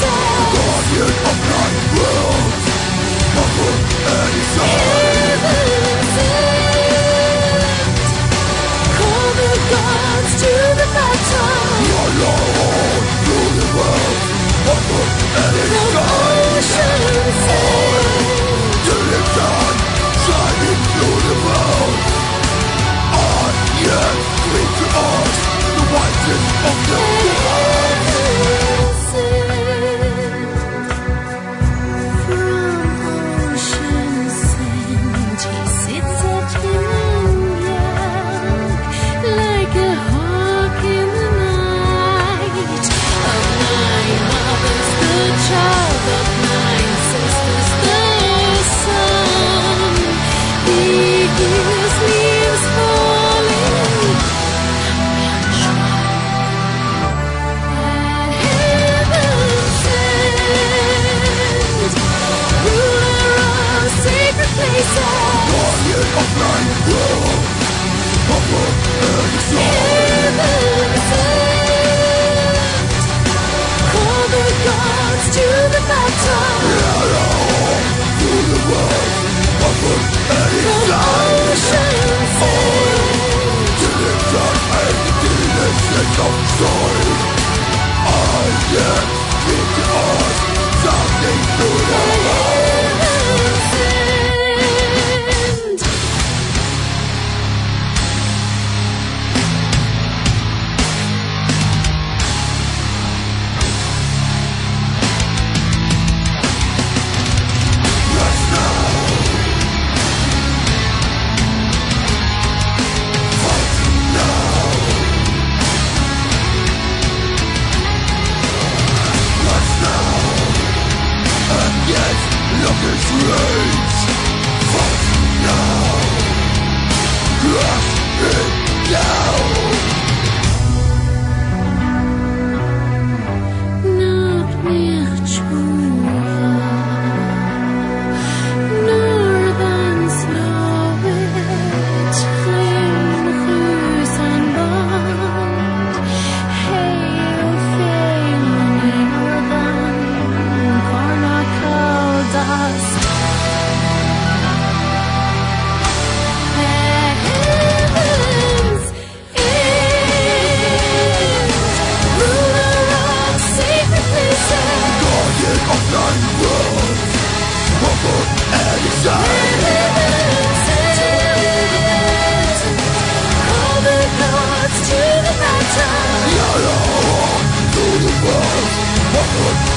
Guardian of nine worlds, upper and inside. Heaven sent, call the gods to the battle. Alone through the world, upper and From inside. ocean sent, Till the sun shining through the world. And yet speak to us the whiteness of the world. heaven sent, from ocean sent, he sits at Pyongyang like a hawk in the night. Of nine mothers, the child of nine sisters, the sun. He hears leaves falling. Heaven sent, ruler of sacred places. Guardian of nine worlds, upper and inside. Heaven sent, call the gods to the battle. Through the world, upper and From inside. ocean sent, Till the sun and the innocence of joy. And yet speak to us something through the world. heaven sent. Yes, look at rage. Fight now. Crush it down. Not mehr Jura, northern Snowit, geen Gruus en Band. Hail, fail, northern Cornacle dust. Heavens end, ruler of sacred places. Guardian of nine worlds, upper and inside. Heaven sent, call the gods to the battle. Alone through the world, upper